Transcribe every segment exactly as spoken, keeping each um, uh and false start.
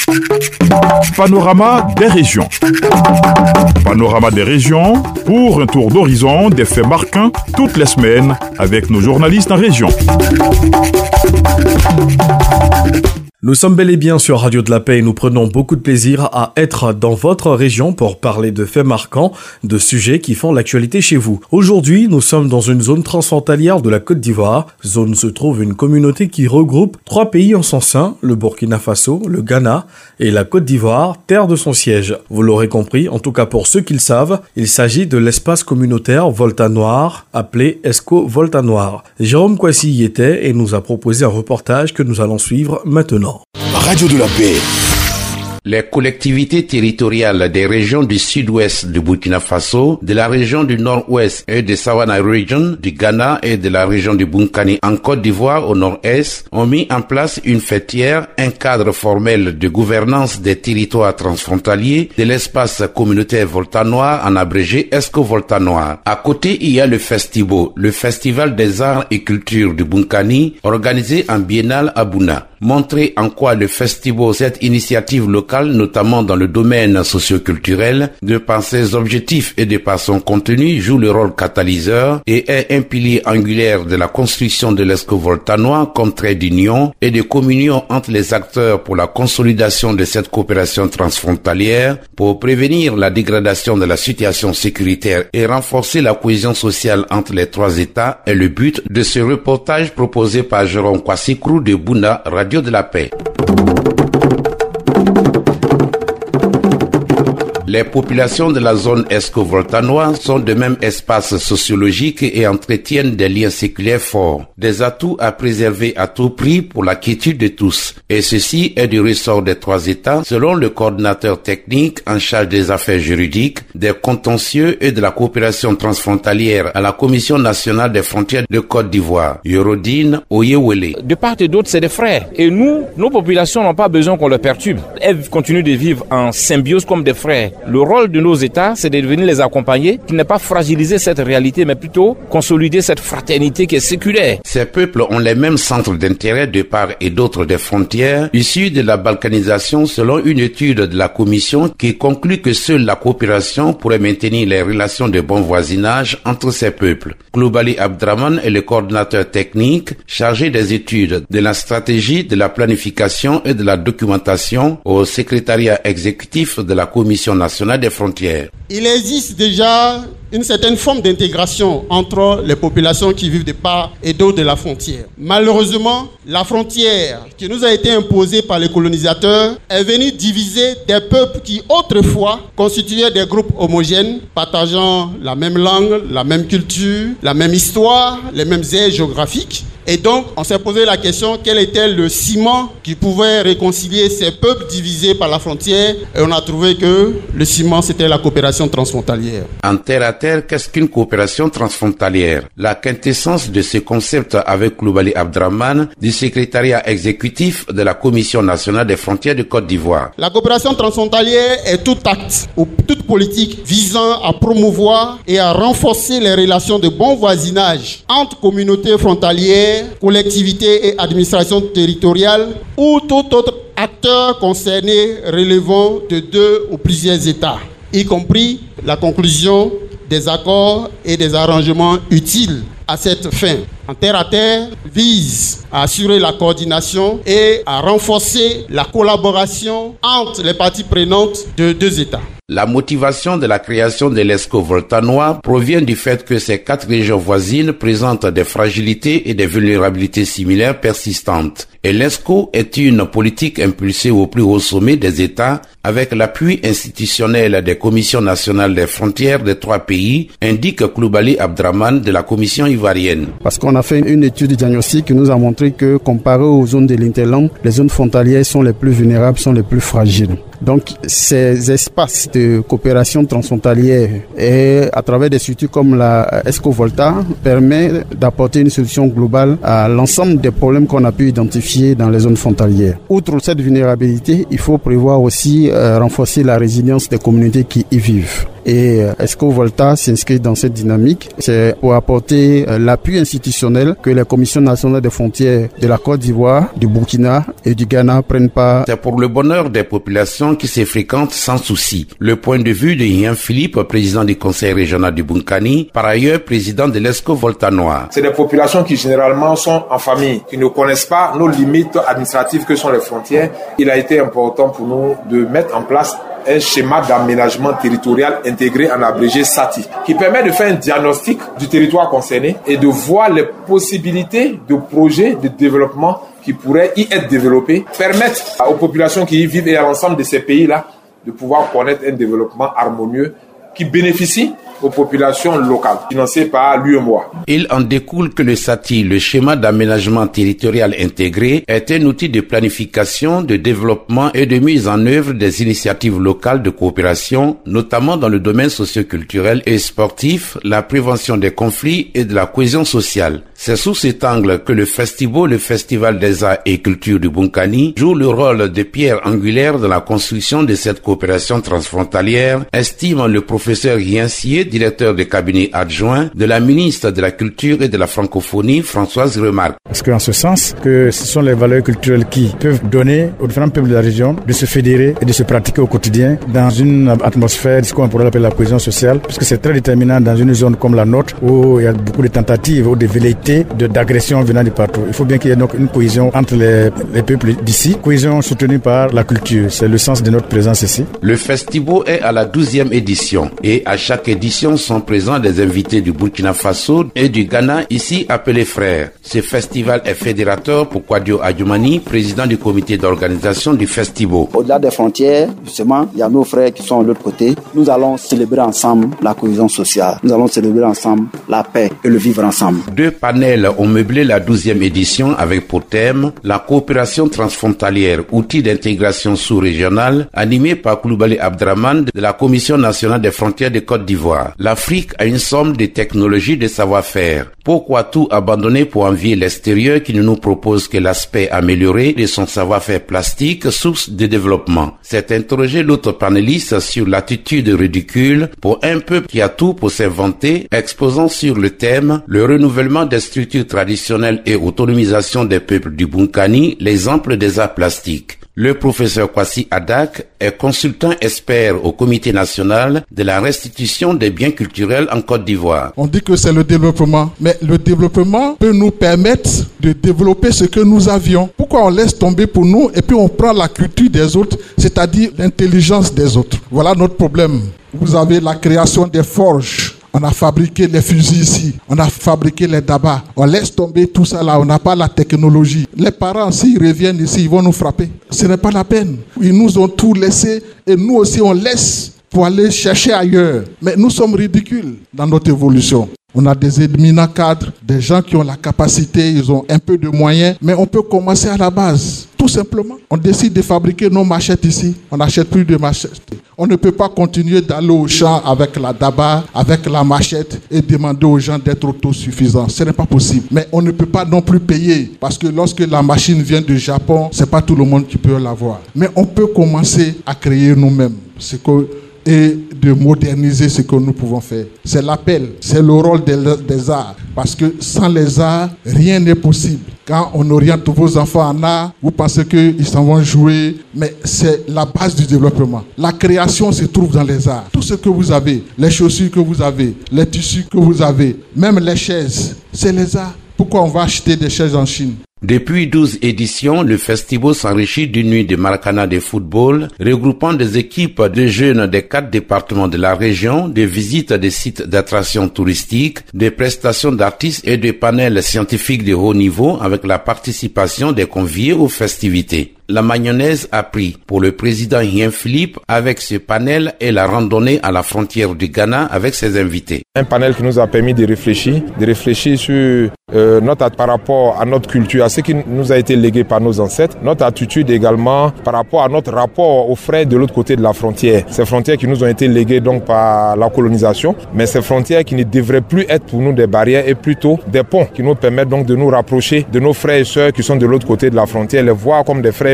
Panorama des régions. Panorama des régions pour un tour d'horizon des faits marquants toutes les semaines avec nos journalistes en région. Nous sommes bel et bien sur Radio de la Paix et nous prenons beaucoup de plaisir à être dans votre région pour parler de faits marquants, de sujets qui font l'actualité chez vous. Aujourd'hui, nous sommes dans une zone transfrontalière de la Côte d'Ivoire. Zone se trouve une communauté qui regroupe trois pays en son sein, le Burkina Faso, le Ghana et la Côte d'Ivoire, terre de son siège. Vous l'aurez compris, en tout cas pour ceux qui le savent, il s'agit de l'espace communautaire Volta Noir, appelé ESCO Volta Noir. Jérôme Kwasi y était et nous a proposé un reportage que nous allons suivre maintenant. Radio de la Paix. Les collectivités territoriales des régions du sud-ouest du Burkina Faso, de la région du nord-ouest et de Savannah Region du Ghana et de la région du Bunkani en Côte d'Ivoire au nord-est ont mis en place une fêtière, un cadre formel de gouvernance des territoires transfrontaliers de l'espace communautaire Volta Noir, en abrégé ESCO Volta Noir. À côté, il y a le Festibo, le festival des arts et cultures du Bunkani, organisé en biennale à Bouna. Montrer en quoi le Festibo, cette initiative locale, notamment dans le domaine socio-culturel, de par ses objectifs et de par son contenu, joue le rôle catalyseur et est un pilier angulaire de la construction de l'ESCO Volta Noir comme trait d'union et de communion entre les acteurs pour la consolidation de cette coopération transfrontalière, pour prévenir la dégradation de la situation sécuritaire et renforcer la cohésion sociale entre les trois États est le but de ce reportage proposé par Jérôme Kwasi de Bouna, Radio de la Paix. Les populations de la zone ESCO Volta Noir sont de même espace sociologique et entretiennent des liens séculaires forts, des atouts à préserver à tout prix pour la quiétude de tous. Et ceci est du ressort des trois États, selon le coordinateur technique en charge des affaires juridiques, des contentieux et de la coopération transfrontalière à la Commission nationale des frontières de Côte d'Ivoire, Yorodine Oyewele. De part et d'autre, c'est des frères. Et nous, nos populations n'ont pas besoin qu'on les perturbe. Elles continuent de vivre en symbiose comme des frères. Le rôle de nos États, c'est de venir les accompagner, qui n'est pas fragiliser cette réalité, mais plutôt consolider cette fraternité qui est séculaire. Ces peuples ont les mêmes centres d'intérêt de part et d'autre des frontières, issus de la balkanisation selon une étude de la Commission qui conclut que seule la coopération pourrait maintenir les relations de bon voisinage entre ces peuples. Koulibaly Abdraman est le coordinateur technique chargé des études, de la stratégie, de la planification et de la documentation au secrétariat exécutif de la Commission nationale des frontières. Il existe déjà une certaine forme d'intégration entre les populations qui vivent de part et d'autre de la frontière. Malheureusement, la frontière qui nous a été imposée par les colonisateurs est venue diviser des peuples qui autrefois constituaient des groupes homogènes, partageant la même langue, la même culture, la même histoire, les mêmes aires géographiques. Et donc, on s'est posé la question, quel était le ciment qui pouvait réconcilier ces peuples divisés par la frontière? Et on a trouvé que le ciment, c'était la coopération transfrontalière. En terre à terre, qu'est-ce qu'une coopération transfrontalière? La quintessence de ce concept avec Koulibaly Abdraman, du secrétariat exécutif de la Commission nationale des frontières de Côte d'Ivoire. La coopération transfrontalière est tout acte ou toute politique visant à promouvoir et à renforcer les relations de bon voisinage entre communautés frontalières, collectivités et administrations territoriales ou tout autre acteur concerné relevant de deux ou plusieurs États, y compris la conclusion des accords et des arrangements utiles à cette fin. En terre à terre vise à assurer la coordination et à renforcer la collaboration entre les parties prenantes de deux États. La motivation de la création de l'ESCO Volta Noir provient du fait que ces quatre régions voisines présentent des fragilités et des vulnérabilités similaires persistantes. Et l'ESCO est une politique impulsée au plus haut sommet des États avec l'appui institutionnel des commissions nationales des frontières des trois pays, indique Koulibaly Abdraman de la Commission ivoirienne. Parce qu'on a fait une étude diagnostique qui nous a montré que comparé aux zones de l'Interland, les zones frontalières sont les plus vulnérables, sont les plus fragiles. Donc ces espaces de coopération transfrontalière et à travers des structures comme la ESCO Volta permet d'apporter une solution globale à l'ensemble des problèmes qu'on a pu identifier dans les zones frontalières. Outre cette vulnérabilité, il faut prévoir aussi euh, renforcer la résilience des communautés qui y vivent. Et euh, Esco Volta s'inscrit dans cette dynamique. C'est pour apporter euh, l'appui institutionnel que les commissions nationales des frontières de la Côte d'Ivoire, du Burkina et du Ghana prennent part. C'est pour le bonheur des populations qui se fréquentent sans souci. Le point de vue de Ian Philippe, président du conseil régional du Bunkani, par ailleurs président de l'Esco Volta Noir. C'est des populations qui généralement sont en famille, qui ne connaissent pas nos limites administratives que sont les frontières. Il a été important pour nous de mettre en place un schéma d'aménagement territorial intégré en abrégé S A T I, qui permet de faire un diagnostic du territoire concerné et de voir les possibilités de projets de développement qui pourraient y être développés, permettre aux populations qui y vivent et à l'ensemble de ces pays-là de pouvoir connaître un développement harmonieux qui bénéficie aux populations locales, financées par l'U E M O A. Il en découle que le S A T I, le schéma d'aménagement territorial intégré, est un outil de planification, de développement et de mise en œuvre des initiatives locales de coopération, notamment dans le domaine socio-culturel et sportif, la prévention des conflits et de la cohésion sociale. C'est sous cet angle que le Festibo, le Festival des Arts et Cultures du Bunkani, joue le rôle de pierre angulaire dans la construction de cette coopération transfrontalière, estime le professeur Yiensier, directeur de cabinet adjoint de la ministre de la Culture et de la Francophonie, Françoise Remarque. Parce qu'en ce sens, que ce sont les valeurs culturelles qui peuvent donner aux différents peuples de la région de se fédérer et de se pratiquer au quotidien dans une atmosphère, ce qu'on pourrait appeler la cohésion sociale, puisque c'est très déterminant dans une zone comme la nôtre où il y a beaucoup de tentatives ou de velléités de, d'agression venant de partout. Il faut bien qu'il y ait donc une cohésion entre les, les peuples d'ici, cohésion soutenue par la culture. C'est le sens de notre présence ici. Le Festibo est à la douzième édition et à chaque édition sont présents des invités du Burkina Faso et du Ghana, ici appelés frères. Ce festival est fédérateur pour Kwadio Adjoumani, président du comité d'organisation du Festibo. Au-delà des frontières, justement, il y a nos frères qui sont de l'autre côté. Nous allons célébrer ensemble la cohésion sociale. Nous allons célébrer ensemble la paix et le vivre ensemble. Deux panels ont meublé la douzième édition avec pour thème la coopération transfrontalière, outil d'intégration sous-régionale, animé par Koulibaly Abdraman de la Commission nationale des frontières de Côte d'Ivoire. L'Afrique a une somme de technologies de savoir-faire. Pourquoi tout abandonner pour envier l'extérieur qui ne nous propose que l'aspect amélioré de son savoir-faire plastique, source de développement? C'est interroger l'autre panéliste sur l'attitude ridicule pour un peuple qui a tout pour s'inventer, exposant sur le thème le renouvellement des structures traditionnelles et autonomisation des peuples du Bunkani, l'exemple des arts plastiques. Le professeur Kwasi Adak est consultant expert au comité national de la restitution des biens culturels en Côte d'Ivoire. On dit que c'est le développement, mais le développement peut nous permettre de développer ce que nous avions. Pourquoi on laisse tomber pour nous et puis on prend la culture des autres, c'est-à-dire l'intelligence des autres? Voilà notre problème. Vous avez la création des forges. On a fabriqué les fusils ici, on a fabriqué les dabas. On laisse tomber tout ça là, on n'a pas la technologie. Les parents, s'ils reviennent ici, ils vont nous frapper. Ce n'est pas la peine. Ils nous ont tout laissé et nous aussi on laisse pour aller chercher ailleurs. Mais nous sommes ridicules dans notre évolution. On a des éminents cadres, des gens qui ont la capacité, ils ont un peu de moyens, mais on peut commencer à la base. Tout simplement, on décide de fabriquer nos machettes ici. On n'achète plus de machettes. On ne peut pas continuer d'aller au champ avec la daba, avec la machette et demander aux gens d'être autosuffisants. Ce n'est pas possible. Mais on ne peut pas non plus payer parce que lorsque la machine vient du Japon, c'est pas tout le monde qui peut l'avoir. Mais on peut commencer à créer nous-mêmes ce que et de moderniser ce que nous pouvons faire. C'est l'appel, c'est le rôle des, des arts. Parce que sans les arts, rien n'est possible. Quand on oriente vos enfants en art, vous pensez qu'ils s'en vont jouer, mais c'est la base du développement. La création se trouve dans les arts. Tout ce que vous avez, les chaussures que vous avez, les tissus que vous avez, même les chaises, c'est les arts. Pourquoi on va acheter des chaises en Chine? Depuis douze éditions, le Festival s'enrichit d'une nuit de maracana de football, regroupant des équipes de jeunes des quatre départements de la région, des visites des sites d'attractions touristiques, des prestations d'artistes et des panels scientifiques de haut niveau avec la participation des conviés aux festivités. La mayonnaise a pris pour le président Hien Philippe avec ce panel et la randonnée à la frontière du Ghana avec ses invités. Un panel qui nous a permis de réfléchir, de réfléchir sur euh, notre par rapport à notre culture, à ce qui nous a été légué par nos ancêtres, notre attitude également par rapport à notre rapport aux frères de l'autre côté de la frontière. Ces frontières qui nous ont été léguées donc par la colonisation, mais ces frontières qui ne devraient plus être pour nous des barrières et plutôt des ponts qui nous permettent donc de nous rapprocher de nos frères et sœurs qui sont de l'autre côté de la frontière, les voir comme des frères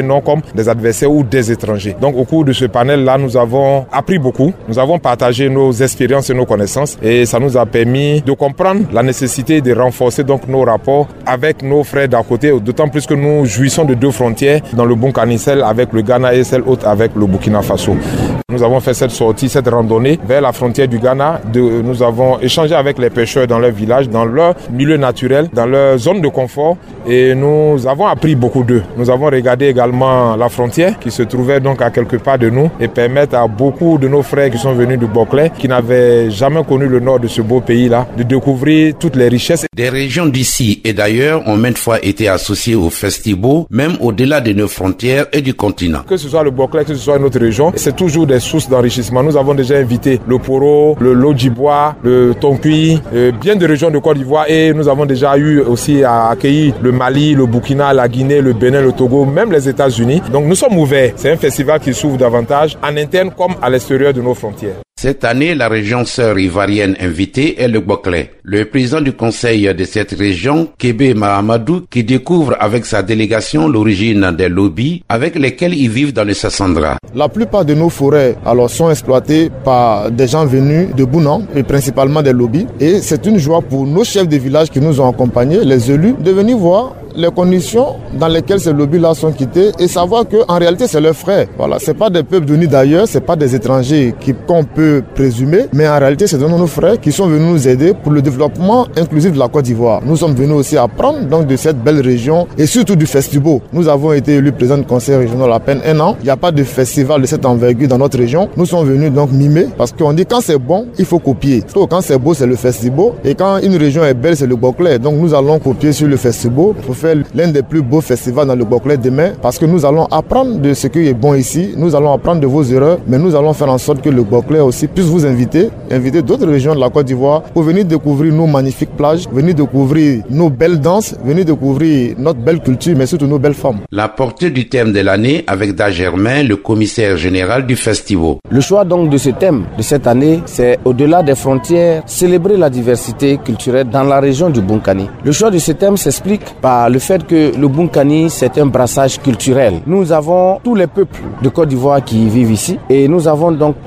non comme des adversaires ou des étrangers. Donc au cours de ce panel-là, nous avons appris beaucoup, nous avons partagé nos expériences et nos connaissances et ça nous a permis de comprendre la nécessité de renforcer donc nos rapports avec nos frères d'à côté, d'autant plus que nous jouissons de deux frontières dans le Bunkani, celle avec le Ghana et celle autre avec le Burkina Faso. Nous avons fait cette sortie, cette randonnée vers la frontière du Ghana. De, nous avons échangé avec les pêcheurs dans leur village, dans leur milieu naturel, dans leur zone de confort et nous avons appris beaucoup d'eux. Nous avons regardé également la frontière qui se trouvait donc à quelque part de nous et permettre à beaucoup de nos frères qui sont venus du Boclé, qui n'avaient jamais connu le nord de ce beau pays-là, de découvrir toutes les richesses. Des régions d'ici et d'ailleurs ont maintes fois été associées au Festibo, même au-delà de nos frontières et du continent. Que ce soit le Boclé, que ce soit une autre région, c'est toujours des sources d'enrichissement. Nous avons déjà invité le Poro, le Lodjibois, le Tonkui, euh, bien de régions de Côte d'Ivoire et nous avons déjà eu aussi à accueillir le Mali, le Burkina, la Guinée, le Bénin, le Togo, même les États-Unis. Donc nous sommes ouverts. C'est un festival qui s'ouvre davantage en interne comme à l'extérieur de nos frontières. Cette année, la région sœur ivoirienne invitée est le Boclé. Le président du conseil de cette région, Kébé Mahamadou, qui découvre avec sa délégation l'origine des lobbies avec lesquels ils vivent dans le Sassandra. La plupart de nos forêts alors, sont exploitées par des gens venus de Bounan et principalement des lobbies. Et c'est une joie pour nos chefs de village qui nous ont accompagnés, les élus, de venir voir les conditions dans lesquelles ces lobbies-là sont quittés et savoir qu'en réalité c'est leurs frères. Voilà, c'est pas des peuples venus d'ailleurs, c'est pas des étrangers qui, qu'on peut présumer, mais en réalité c'est nos frères qui sont venus nous aider pour le développement inclusif de la Côte d'Ivoire. Nous sommes venus aussi apprendre donc de cette belle région et surtout du Festibo. Nous avons été élus président du conseil régional à peine un an. Il n'y a pas de festival de cette envergure dans notre région. Nous sommes venus donc mimer parce qu'on dit quand c'est bon, il faut copier. Donc, quand c'est beau, c'est le Festibo et quand une région est belle, c'est le Boclé. Donc nous allons copier sur le Festibo pour faire l'un des plus beaux festivals dans le Boclé demain parce que nous allons apprendre de ce qui est bon ici, nous allons apprendre de vos erreurs, mais nous allons faire en sorte que le Boclé aussi puisse vous inviter, inviter d'autres régions de la Côte d'Ivoire pour venir découvrir nos magnifiques plages, venir découvrir nos belles danses, venir découvrir notre belle culture, mais surtout nos belles femmes. La portée du thème de l'année avec Da Germain, le commissaire général du Festival. Le choix donc de ce thème de cette année, c'est au-delà des frontières, célébrer la diversité culturelle dans la région du Bunkani. Le choix de ce thème s'explique par le fait que le Bunkani, c'est un brassage culturel. Nous avons tous les peuples de Côte d'Ivoire qui vivent ici et nous avons donc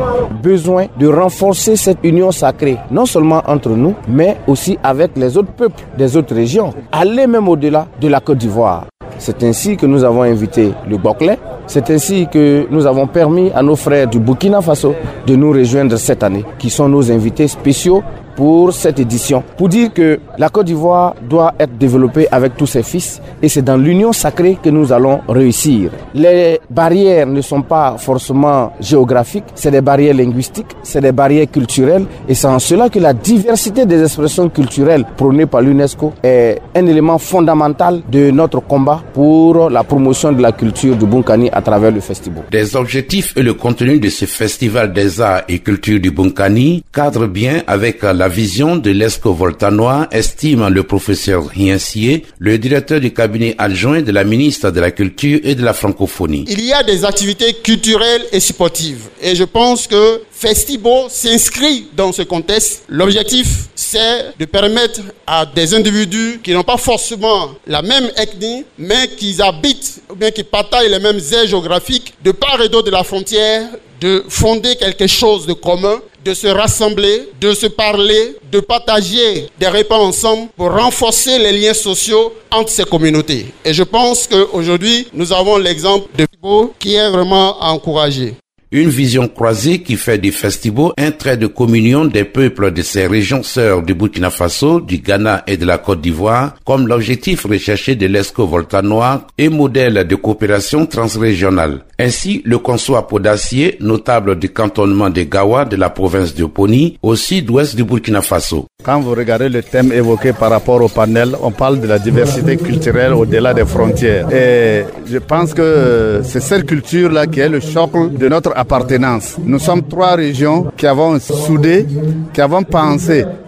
besoin de renforcer cette union sacrée, non seulement entre nous, mais aussi avec les autres peuples des autres régions, aller même au-delà de la Côte d'Ivoire. C'est ainsi que nous avons invité le Boclé. C'est ainsi que nous avons permis à nos frères du Burkina Faso de nous rejoindre cette année, qui sont nos invités spéciaux pour cette édition, pour dire que la Côte d'Ivoire doit être développée avec tous ses fils et c'est dans l'union sacrée que nous allons réussir. Les barrières ne sont pas forcément géographiques, c'est des barrières linguistiques, c'est des barrières culturelles et c'est en cela que la diversité des expressions culturelles prônées par l'UNESCO est un élément fondamental de notre combat pour la promotion de la culture du Bunkani à travers le festival. Des objectifs et le contenu de ce festival des arts et culture du Bunkani cadrent bien avec la La vision de l'Esco Voltanois, estime le professeur Hiensier, le directeur du cabinet adjoint de la ministre de la Culture et de la Francophonie. Il y a des activités culturelles et sportives. Et je pense que Festibo s'inscrit dans ce contexte. L'objectif, c'est de permettre à des individus qui n'ont pas forcément la même ethnie, mais qui habitent ou bien qui partagent les mêmes aires géographiques, de part et d'autre de la frontière, de fonder quelque chose de commun, de se rassembler, de se parler, de partager des repas ensemble pour renforcer les liens sociaux entre ces communautés. Et je pense qu'aujourd'hui, nous avons l'exemple de Fibo qui est vraiment à encourager. Une vision croisée qui fait du Festival un trait de communion des peuples de ces régions sœurs du Burkina Faso, du Ghana et de la Côte d'Ivoire, comme l'objectif recherché de l'Esco Voltanois et modèle de coopération transrégionale. Ainsi, le Consoa Podacier, notable du cantonnement de Gawa de la province de Poni, au sud-ouest du Burkina Faso. Quand vous regardez le thème évoqué par rapport au panel, on parle de la diversité culturelle au-delà des frontières. Et je pense que c'est cette culture-là qui est le socle de notre appartenance. Nous sommes trois régions qui avons soudé, qui avons pensé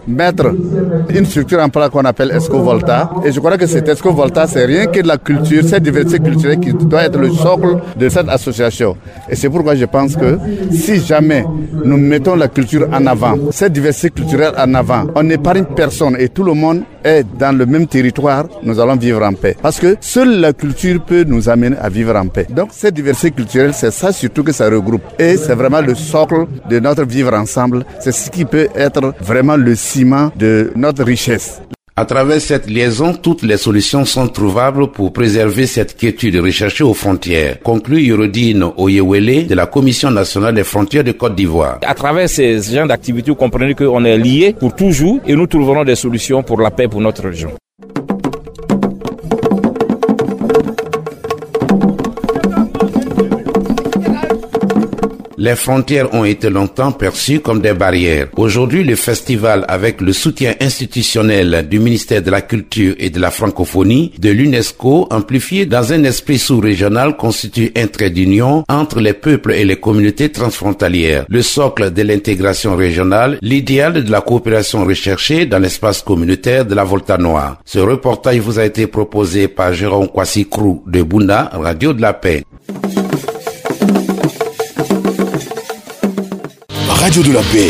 mettre une structure en place qu'on appelle Esco-Volta. Et je crois que cette Esco-Volta, c'est rien que de la culture, cette diversité culturelle qui doit être le socle de cette association. Et c'est pourquoi je pense que si jamais nous mettons la culture en avant, cette diversité culturelle en avant, on n'épargne personne et tout le monde est dans le même territoire, nous allons vivre en paix. Parce que seule la culture peut nous amener à vivre en paix. Donc cette diversité culturelle, c'est ça surtout que ça regroupe. Et c'est vraiment le socle de notre vivre ensemble. C'est ce qui peut être vraiment le ciment de notre richesse. À travers cette liaison, toutes les solutions sont trouvables pour préserver cette quiétude recherchée aux frontières, conclut Yorodine Oyewele de la Commission nationale des frontières de Côte d'Ivoire. À travers ces genres d'activités, vous comprenez qu'on est liés pour toujours et nous trouverons des solutions pour la paix pour notre région. Les frontières ont été longtemps perçues comme des barrières. Aujourd'hui, le festival, avec le soutien institutionnel du ministère de la Culture et de la Francophonie, de l'UNESCO, amplifié dans un esprit sous-régional, constitue un trait d'union entre les peuples et les communautés transfrontalières. Le socle de l'intégration régionale, l'idéal de la coopération recherchée dans l'espace communautaire de la Volta Noire. Ce reportage vous a été proposé par Jérôme Kwasi-Krou de Bunda, Radio de la Paix. Radio de la Paix.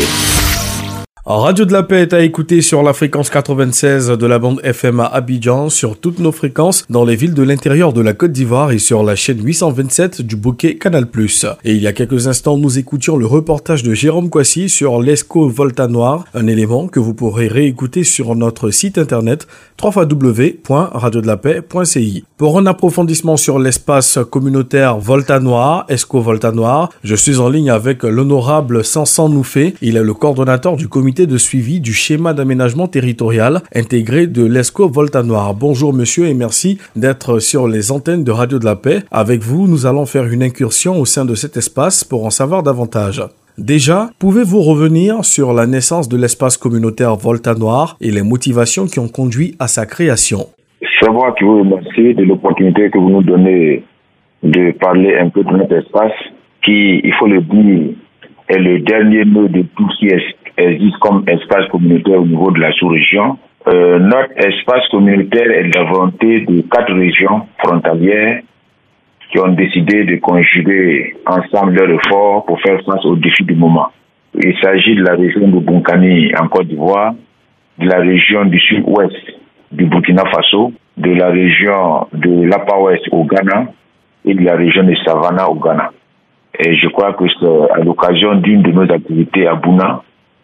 Radio de la Paix est à écouter sur la fréquence quatre-vingt-seize de la bande F M à Abidjan, sur toutes nos fréquences dans les villes de l'intérieur de la Côte d'Ivoire et sur la chaîne huit cent vingt-sept du bouquet Canal plus. Et il y a quelques instants, nous écoutions le reportage de Jérôme Kwasi sur l'Esco-Volta Noire, un élément que vous pourrez réécouter sur notre site internet w w w point radio de la paix point c i. Pour un approfondissement sur l'espace communautaire Volta Noire, Esco-Volta Noire, je suis en ligne avec l'honorable Sansan Noufé. Il est le coordonnateur du comité de suivi du schéma d'aménagement territorial intégré de l'Esco-Volta Noire. Bonjour monsieur et merci d'être sur les antennes de Radio de la Paix. Avec vous, nous allons faire une incursion au sein de cet espace pour en savoir davantage. Déjà, pouvez-vous revenir sur la naissance de l'espace communautaire Volta Noire et les motivations qui ont conduit à sa création? C'est moi qui vous remercie de l'opportunité que vous nous donnez de parler un peu de notre espace qui, il faut le dire, est le dernier nœud de tout ce qui existe comme espace communautaire au niveau de la sous-région. Euh, notre espace communautaire est la volonté de quatre régions frontalières qui ont décidé de conjuguer ensemble leurs efforts pour faire face aux défis du moment. Il s'agit de la région de Bunkani en Côte d'Ivoire, de la région du sud-ouest du Burkina Faso, de la région de l'Apa-Ouest au Ghana et de la région de Savannah au Ghana. Et je crois que c'est à l'occasion d'une de nos activités à Bouna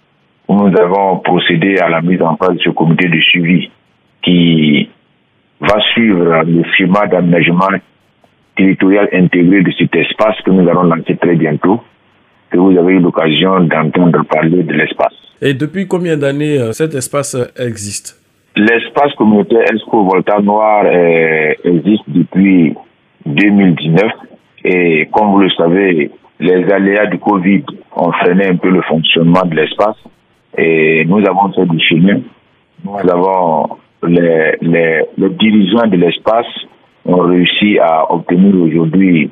où nous avons procédé à la mise en place de ce comité de suivi qui va suivre le schéma d'aménagement territorial intégré de cet espace que nous allons lancer très bientôt, que vous avez eu l'occasion d'entendre parler de l'espace. Et depuis combien d'années euh, cet espace euh, existe? L'espace communautaire Esco-Volta Noire euh, existe depuis deux mille dix-neuf et comme vous le savez, les aléas du Covid ont freiné un peu le fonctionnement de l'espace et nous avons fait du chemin. Nous avons les, les, les dirigeants de l'espace ont réussi à obtenir aujourd'hui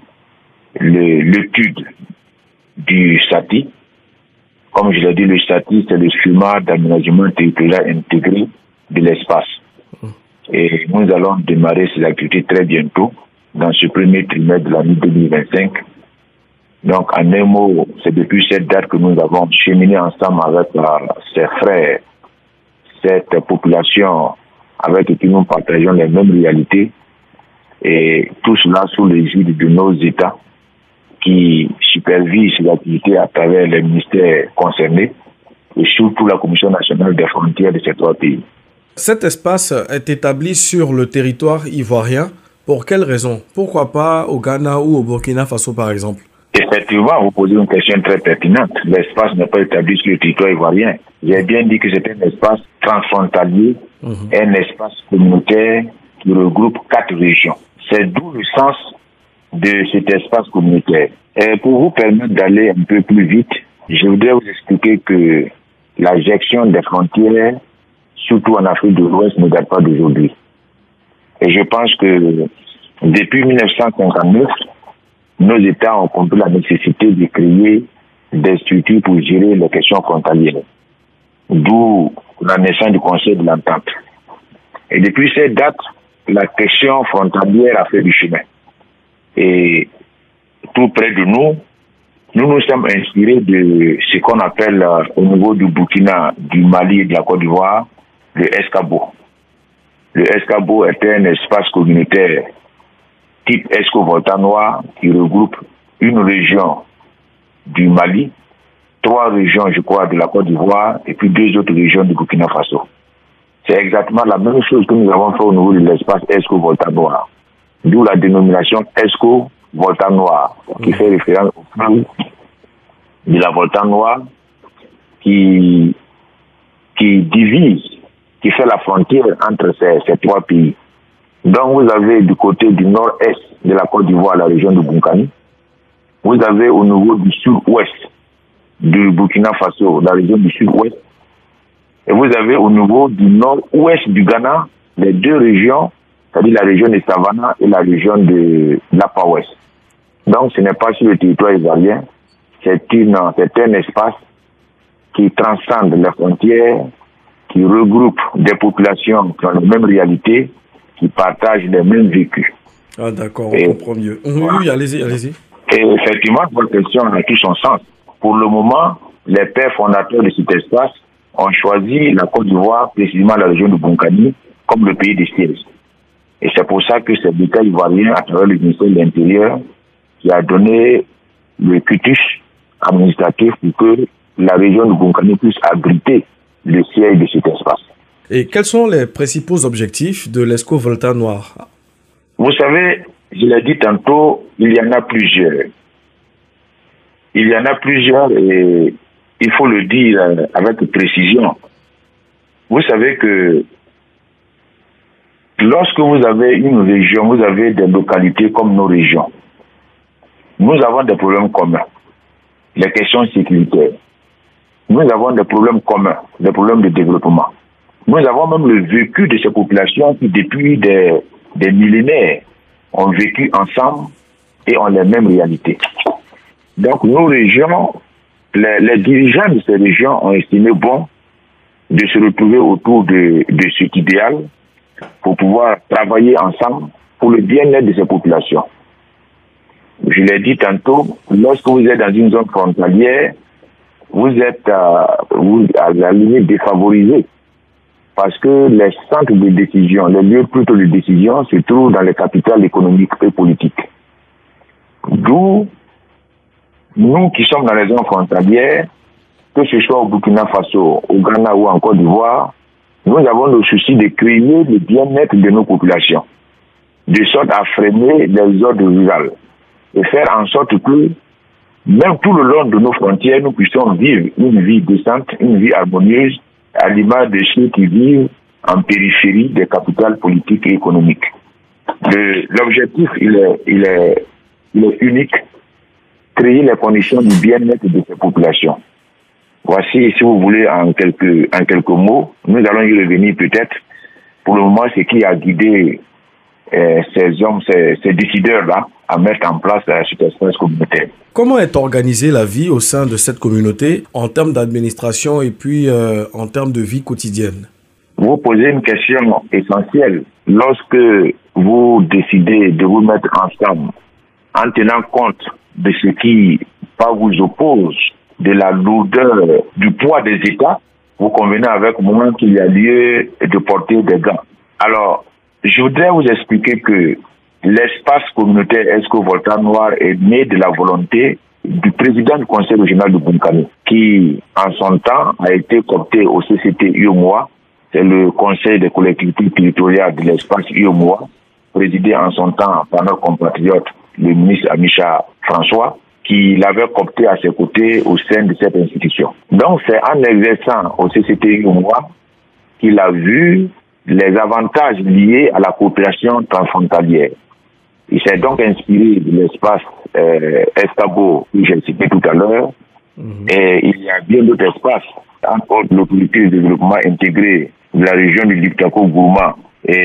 le, l'étude du S A T I. Comme je l'ai dit, le S A T I, c'est le schéma d'aménagement territorial intégré de l'espace. Et nous allons démarrer ces activités très bientôt, dans ce premier trimestre de l'année deux mille vingt-cinq. Donc, en un mot, c'est depuis cette date que nous avons cheminé ensemble avec euh, ces frères, cette population avec qui nous partageons les mêmes réalités, et tout cela sous l'égide de nos États qui supervisent ces activités à travers les ministères concernés et surtout la Commission nationale des frontières de ces trois pays. Cet espace est établi sur le territoire ivoirien. Pour quelles raisons? Pourquoi pas au Ghana ou au Burkina Faso par exemple? Effectivement, vous posez une question très pertinente. L'espace n'est pas établi sur le territoire ivoirien. J'ai bien dit que c'est un espace transfrontalier, mmh. un espace communautaire qui regroupe quatre régions. C'est d'où le sens de cet espace communautaire. Et pour vous permettre d'aller un peu plus vite, je voudrais vous expliquer que la gestion des frontières, surtout en Afrique de l'Ouest, ne date pas d'aujourd'hui. Et je pense que depuis mille neuf cent cinquante-neuf, nos États ont compris la nécessité de créer des structures pour gérer les questions frontalières. d'où la naissance du Conseil de l'Entente. Et depuis cette date, la question frontalière a fait du chemin. Et tout près de nous, nous nous sommes inspirés de ce qu'on appelle euh, au niveau du Burkina, du Mali et de la Côte d'Ivoire, le Escabo. Le Escabo est un espace communautaire type Esco-Volta Noir qui regroupe une région du Mali, trois régions, je crois, de la Côte d'Ivoire et puis deux autres régions du Burkina Faso. C'est exactement la même chose que nous avons fait au niveau de l'espace Esco-Volta Noir, d'où la dénomination Esco-Volta Noir, qui fait référence au fleuve de la Volta Noire qui, qui divise, qui fait la frontière entre ces, ces trois pays. Donc vous avez du côté du nord-est de la Côte d'Ivoire la région de Bunkani, vous avez au niveau du sud-ouest du Burkina Faso la région du sud-ouest, et vous avez au niveau du nord-ouest du Ghana les deux régions, c'est-à-dire la région de Savannah et la région de l'Apa Ouest. Donc ce n'est pas sur le territoire ivoirien, c'est une, c'est un espace qui transcende les frontières, qui regroupe des populations qui ont la même réalité, qui partagent les mêmes vécus. Ah d'accord, on comprend mieux. Oui, voilà. Oui, allez-y, allez-y. Et effectivement, votre question a tout son sens. Pour le moment, les pères fondateurs de cet espace ont choisi la Côte d'Ivoire, précisément la région de Bunkani, comme le pays des sièges. Et c'est pour ça que c'est l'État ivoirien, à travers le ministère de l'Intérieur, qui a donné le cutus administratif pour que la région de Bunkani puisse abriter le siège de cet espace. Et quels sont les principaux objectifs de l'Esco-Volta Noir? Vous savez, je l'ai dit tantôt, il y en a plusieurs. Il y en a plusieurs et il faut le dire avec précision. Vous savez que lorsque vous avez une région, vous avez des localités comme nos régions. Nous avons des problèmes communs. Les questions sécuritaires. Nous avons des problèmes communs, des problèmes de développement. Nous avons même le vécu de ces populations qui, depuis des, des millénaires, ont vécu ensemble et ont les mêmes réalités. Donc, nos régions, les, les dirigeants de ces régions ont estimé bon de se retrouver autour de, de cet idéal pour pouvoir travailler ensemble pour le bien-être de ces populations. Je l'ai dit tantôt, lorsque vous êtes dans une zone frontalière, vous êtes euh, vous, à la limite défavorisé. Parce que les centres de décision, les lieux plutôt de décision se trouvent dans les capitales économiques et politiques. D'où, nous qui sommes dans les zones frontalières, que ce soit au Burkina Faso, au Ghana ou en Côte d'Ivoire, nous avons le souci de créer le bien-être de nos populations, de sorte à freiner les ordres rurales et faire en sorte que, même tout le long de nos frontières, nous puissions vivre une vie décente, une vie harmonieuse, à l'image de ceux qui vivent en périphérie des capitales politiques et économiques. Le, l'objectif, il est, il, est, il est unique, créer les conditions du bien-être de ces populations. Voici, si vous voulez, en quelques, en quelques mots, nous allons y revenir peut-être. Pour le moment, ce qui a guidé euh, ces hommes, ces, ces décideurs-là, à mettre en place euh, cet espace communautaire. Comment est organisée la vie au sein de cette communauté en termes d'administration et puis euh, en termes de vie quotidienne? Vous posez une question essentielle. Lorsque vous décidez de vous mettre ensemble en tenant compte de ce qui pas vous oppose, de la lourdeur du poids des États, vous convenez avec moi qu'il y a lieu de porter des gants. Alors, je voudrais vous expliquer que l'espace communautaire Esco-Volta Noir est né de la volonté du président du conseil régional de Bunkani, qui, en son temps, a été coopté au C C T U O M O A, c'est le conseil des collectivités territoriales de l'espace U O M O A, présidé en son temps par notre compatriote, le ministre Amicha François, qui l'avait coopté à ses côtés au sein de cette institution. Donc, c'est en exerçant au C C T U O M O A qu'il a vu les avantages liés à la coopération transfrontalière. Il s'est donc inspiré de l'espace euh, Escabo, que j'ai cité tout à l'heure, mmh. Et il y a bien d'autres espaces, entre autres l'autorité de développement intégré de la région du Liptako-Gourma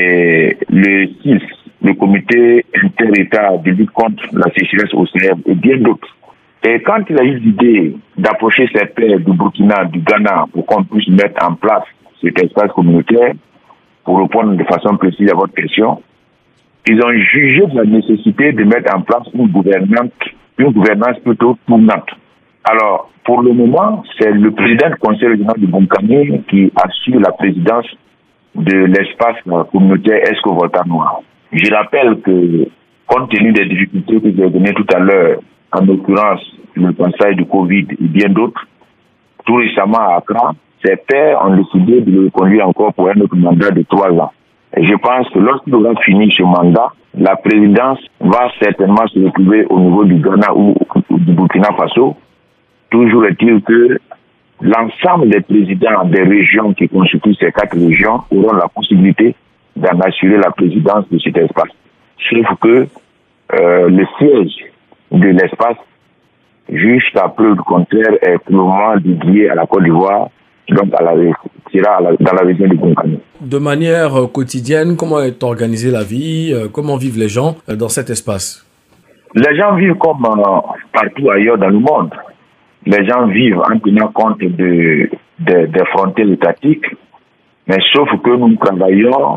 et le C I S, le comité inter-État de lutte contre la sécheresse océanienne et bien d'autres. Et quand il a eu l'idée d'approcher ses pairs du Burkina, du Ghana, pour qu'on puisse mettre en place cet espace communautaire, pour répondre de façon précise à votre question, ils ont jugé de la nécessité de mettre en place une gouvernance, une gouvernance plutôt tournante. Alors, pour le moment, c'est le président du conseil régional du Bunkani qui assure la présidence de l'espace communautaire Esco-Volta Noir. Je rappelle que, compte tenu des difficultés que j'ai données tout à l'heure, en l'occurrence le passage du Covid et bien d'autres, tout récemment à Accra, ses pairs ont décidé de le conduire encore pour un autre mandat de trois ans. Et je pense que lorsqu'il aura fini ce mandat, la présidence va certainement se retrouver au niveau du Ghana ou du Burkina Faso. Toujours est-il que l'ensemble des présidents des régions qui constituent ces quatre régions auront la possibilité d'en assurer la présidence de cet espace. Sauf que euh, le siège de l'espace, jusqu'à preuve du contraire, est pour le moment dédié à la Côte d'Ivoire, donc à la, à la, dans la région du Bunkani. De manière euh, quotidienne, comment est organisée la vie, euh, comment vivent les gens euh, dans cet espace? Les gens vivent comme euh, partout ailleurs dans le monde. Les gens vivent en tenant compte de, de, des frontières étatiques, mais sauf que nous travaillons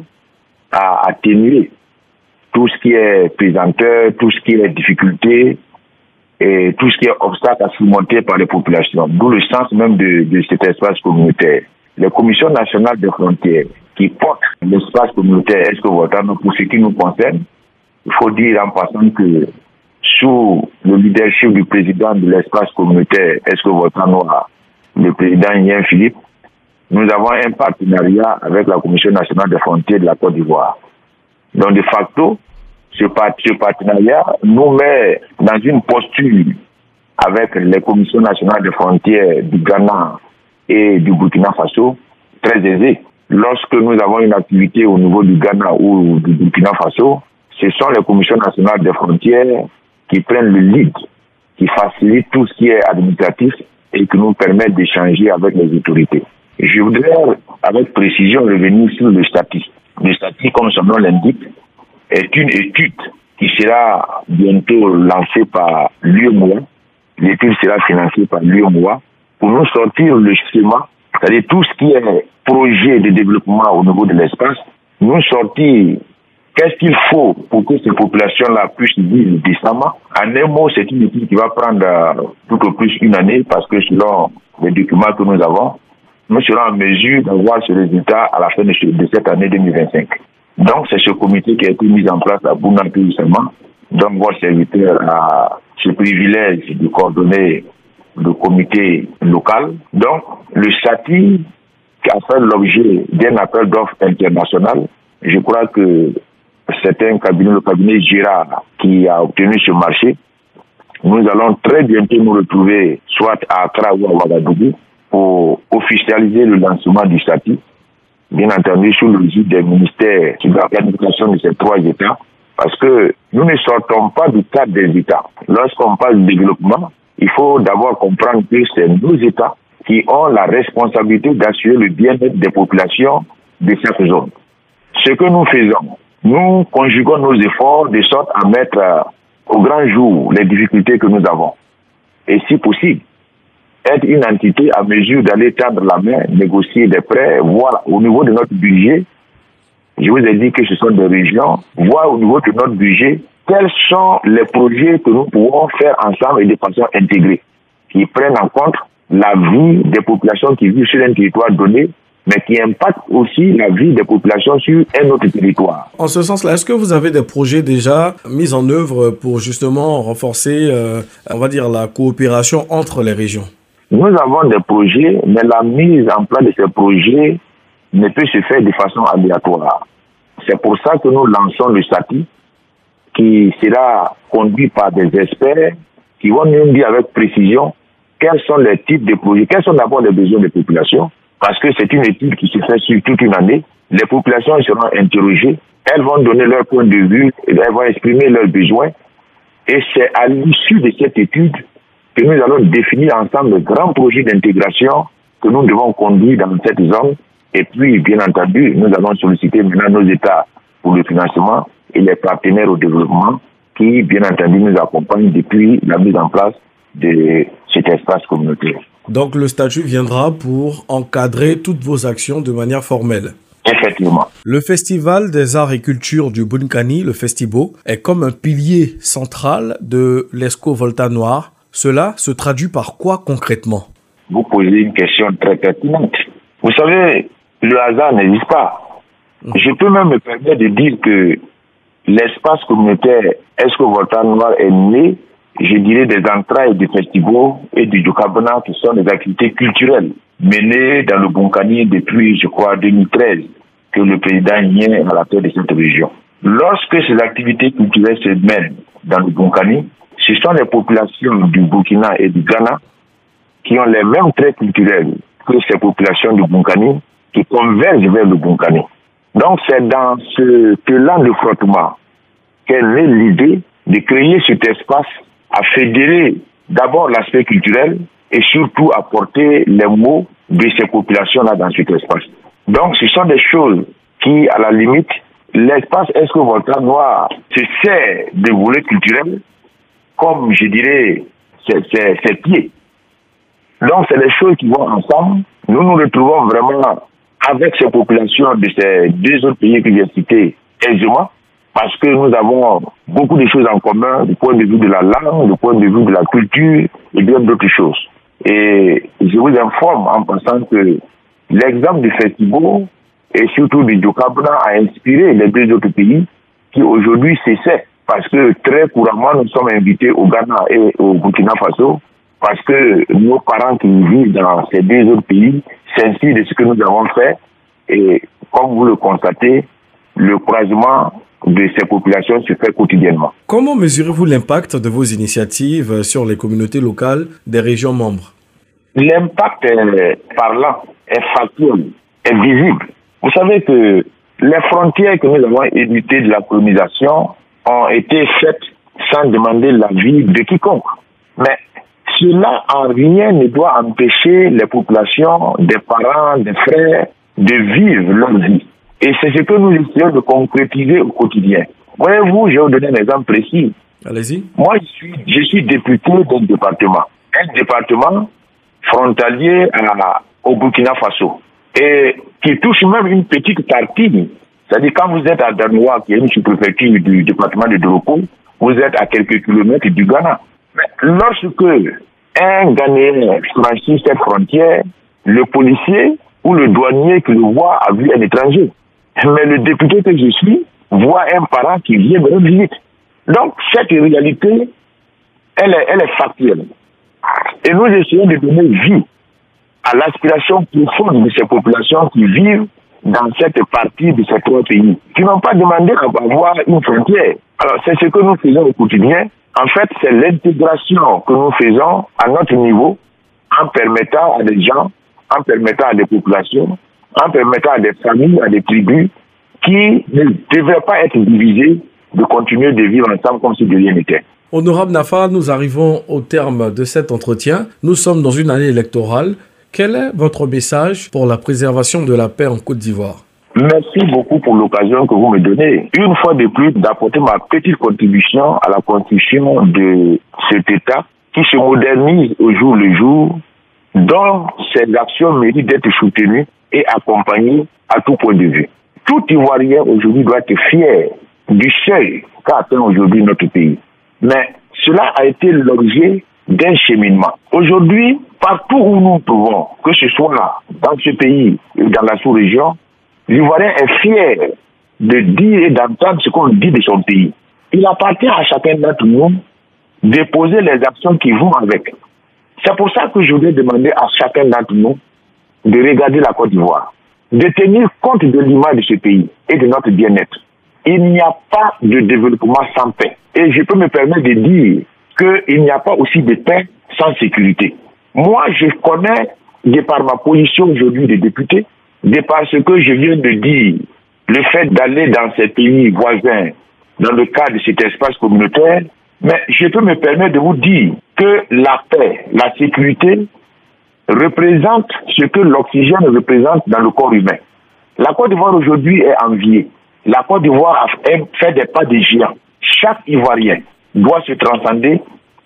à atténuer tout ce qui est présenteur, tout ce qui est difficulté et tout ce qui est obstacle à surmonter par les populations. D'où le sens même de, de cet espace communautaire. Les commissions nationales des frontières qui portent l'espace communautaire Esco-Volta, pour ce qui nous concerne, il faut dire en passant que sous le leadership du président de l'espace communautaire Esco-Volta Noir, le président Yen Philippe, nous avons un partenariat avec la Commission nationale des frontières de la Côte d'Ivoire. Donc, de facto, ce, ce partenariat nous met dans une posture avec les commissions nationales des frontières du Ghana et du Burkina Faso très aisée. Lorsque nous avons une activité au niveau du Ghana ou du Burkina Faso, ce sont les commissions nationales des frontières qui prennent le lead, qui facilitent tout ce qui est administratif et qui nous permettent d'échanger avec les autorités. Je voudrais, avec précision, revenir sur le statut. Le statut, comme son nom l'indique, est une étude qui sera bientôt lancée par l'U E M O A. L'étude sera financée par l'U E M O A pour nous sortir le schéma, c'est-à-dire tout ce qui est projet de développement au niveau de l'espace, nous sortir qu'est-ce qu'il faut pour que ces populations-là puissent vivre décemment. En un mot, c'est une étude qui va prendre tout au plus une année parce que selon les documents que nous avons, nous serons en mesure d'avoir ce résultat à la fin de, ce, de cette année deux mille vingt-cinq. Donc, c'est ce comité qui a été mis en place à Bounan tout récemment. Donc, votre serviteur a ce privilège de coordonner le comité local. Donc, le statut qui a fait l'objet d'un appel d'offres international, je crois que c'est un cabinet, le cabinet Girard, qui a obtenu ce marché. Nous allons très bientôt nous retrouver soit à Accra ou à Ouagadougou pour officialiser le lancement du statut, bien entendu sous l'égide des ministères de la planification de ces trois États, parce que nous ne sortons pas du cadre des États. Lorsqu'on parle de développement, il faut d'abord comprendre que c'est nos États qui ont la responsabilité d'assurer le bien-être des populations de cette zone. Ce que nous faisons, nous conjuguons nos efforts de sorte à mettre au grand jour les difficultés que nous avons. Et si possible, être une entité à mesure d'aller tendre la main, négocier des prêts, voir au niveau de notre budget, je vous ai dit que ce sont des régions, voir au niveau de notre budget, quels sont les projets que nous pouvons faire ensemble et de façon intégrée, qui prennent en compte la vie des populations qui vivent sur un territoire donné, mais qui impactent aussi la vie des populations sur un autre territoire. En ce sens-là, est-ce que vous avez des projets déjà mis en œuvre pour justement renforcer, euh, on va dire, la coopération entre les régions? Nous avons des projets, mais la mise en place de ces projets ne peut se faire de façon aléatoire. C'est pour ça que nous lançons le statut qui sera conduit par des experts qui vont nous dire avec précision quels sont les types de projets, quels sont d'abord les besoins des populations, parce que c'est une étude qui se fait sur toute une année. Les populations seront interrogées, elles vont donner leur point de vue, elles vont exprimer leurs besoins, et c'est à l'issue de cette étude que nous allons définir ensemble le grand projet d'intégration que nous devons conduire dans cette zone. Et puis, bien entendu, nous allons solliciter maintenant nos États pour le financement et les partenaires au développement qui, bien entendu, nous accompagnent depuis la mise en place de cet espace communautaire. Donc le statut viendra pour encadrer toutes vos actions de manière formelle. Effectivement. Le Festival des arts et cultures du Bunkani, le Festibo, est comme un pilier central de l'Esco Volta Noir. Cela se traduit par quoi concrètement? Vous posez une question très pertinente. Vous savez, le hasard n'existe pas. Je peux même me permettre de dire que l'espace communautaire Esco Volta Noir est né, je dirais, des entrailles du Festibo et du Djokabana, qui sont des activités culturelles menées dans le Bunkani depuis, je crois, deux mille treize, que le président y est à la tête de cette région. Lorsque ces activités culturelles se mènent dans le Bunkani, ce sont les populations du Burkina et du Ghana qui ont les mêmes traits culturels que ces populations du Bunkani qui convergent vers le Bunkani. Donc c'est dans ce plan de frottement qu'est née l'idée de créer cet espace à fédérer d'abord l'aspect culturel et surtout apporter les mots de ces populations-là dans cet espace. Donc ce sont des choses qui, à la limite, l'espace Esco Volta Noir se sert de volets culturels comme, je dirais, ses, ses, ses pieds. Donc c'est des choses qui vont ensemble. Nous nous retrouvons vraiment avec ces populations de ces deux autres pays que j'ai cités aisément, parce que nous avons beaucoup de choses en commun du point de vue de la langue, du point de vue de la culture et bien d'autres choses. Et je vous informe en passant que l'exemple du Festival et surtout du Djokabana a inspiré les deux autres pays qui aujourd'hui s'essaient, parce que très couramment nous sommes invités au Ghana et au Burkina Faso, parce que nos parents qui vivent dans ces deux autres pays s'inspirent de ce que nous avons fait. Et comme vous le constatez, le croisement de ces populations se fait quotidiennement. Comment mesurez-vous l'impact de vos initiatives sur les communautés locales des régions membres? L'impact est parlant, est factuel, est visible. Vous savez que les frontières que nous avons héritées de la colonisation ont été faites sans demander l'avis de quiconque. Mais cela en rien ne doit empêcher les populations, des parents, des frères, de vivre leur vie. Et c'est ce que nous essayons de concrétiser au quotidien. Voyez-vous, je vais vous donner un exemple précis. Allez-y. Moi, je suis, je suis député d'un département. Un département frontalier à, au Burkina Faso. Et qui touche même une petite partie. C'est-à-dire, quand vous êtes à Danois, qui est une sous-préfecture du département de Doropo, vous êtes à quelques kilomètres du Ghana. Mais lorsque un Ghanéen franchit cette frontière, le policier ou le douanier qui le voit a vu un étranger. Mais le député que je suis voit un parent qui vient me rendre visite. Donc, cette réalité, elle est, elle est factuelle. Et nous essayons de donner vie à l'aspiration profonde de ces populations qui vivent dans cette partie de ces trois pays, qui n'ont pas demandé à avoir une frontière. Alors, c'est ce que nous faisons au quotidien. En fait, c'est l'intégration que nous faisons à notre niveau en permettant à des gens, en permettant à des populations, en permettant à des familles, à des tribus qui ne devraient pas être divisées, de continuer de vivre ensemble comme si de rien n'était. Honorable Nafa, nous arrivons au terme de cet entretien. Nous sommes dans une année électorale. Quel est votre message pour la préservation de la paix en Côte d'Ivoire? Merci beaucoup pour l'occasion que vous me donnez, une fois de plus, d'apporter ma petite contribution à la construction de cet État qui se modernise au jour le jour, dont ces actions méritent d'être soutenues et accompagnées à tout point de vue. Tout Ivoirien aujourd'hui doit être fier du seuil qu'a atteint aujourd'hui notre pays. Mais cela a été l'objet d'un cheminement. Aujourd'hui, partout où nous trouvons, que ce soit dans ce pays ou dans la sous-région, l'Ivoirien est fier de dire et d'entendre ce qu'on dit de son pays. Il appartient à chacun d'entre nous de poser les actions qui vont avec. C'est pour ça que je voudrais demander à chacun d'entre nous de regarder la Côte d'Ivoire, de tenir compte de l'image de ce pays et de notre bien-être. Il n'y a pas de développement sans paix. Et je peux me permettre de dire qu'il n'y a pas aussi de paix sans sécurité. Moi, je connais, de par ma position aujourd'hui de député, de par ce que je viens de dire, le fait d'aller dans ces pays voisins, dans le cadre de cet espace communautaire, mais je peux me permettre de vous dire que la paix, la sécurité représente ce que l'oxygène représente dans le corps humain. La Côte d'Ivoire aujourd'hui est enviée. La Côte d'Ivoire a fait des pas de géant. Chaque Ivoirien doit se transcender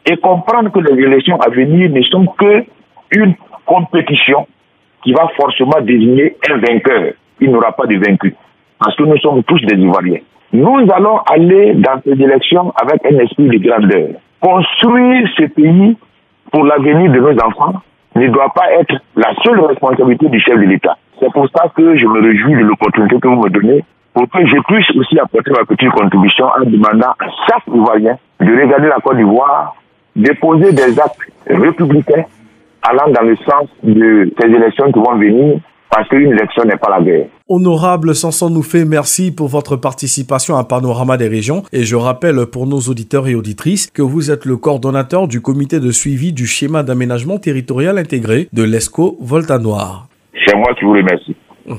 et comprendre que les élections à venir ne sont que une compétition qui va forcément désigner un vainqueur. Il n'y aura pas de vaincu. Parce que nous sommes tous des Ivoiriens. Nous allons aller dans ces élections avec un esprit de grandeur. Construire ce pays pour l'avenir de nos enfants ne doit pas être la seule responsabilité du chef de l'État. C'est pour ça que je me réjouis de l'opportunité que vous me donnez pour que je puisse aussi apporter ma petite contribution en demandant à chaque Ivoirien de regarder la Côte d'Ivoire, de poser des actes républicains allant dans le sens de ces élections qui vont venir, parce qu'une élection n'est pas la guerre. Honorable Samson Noufé, merci pour votre participation à Panorama des régions. Et je rappelle pour nos auditeurs et auditrices que vous êtes le coordonnateur du comité de suivi du schéma d'aménagement territorial intégré de l'ESCO Volta Noir. C'est moi qui vous remercie. Mmh.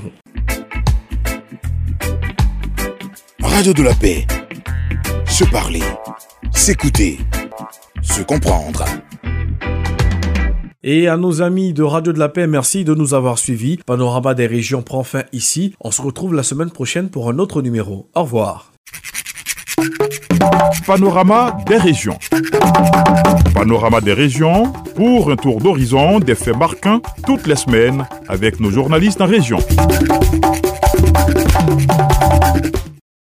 Radio de la paix. Se parler, s'écouter, se comprendre. Et à nos amis de Radio de la Paix, merci de nous avoir suivis. Panorama des régions prend fin ici. On se retrouve la semaine prochaine pour un autre numéro. Au revoir. Panorama des régions. Panorama des régions pour un tour d'horizon des faits marquants toutes les semaines avec nos journalistes en région.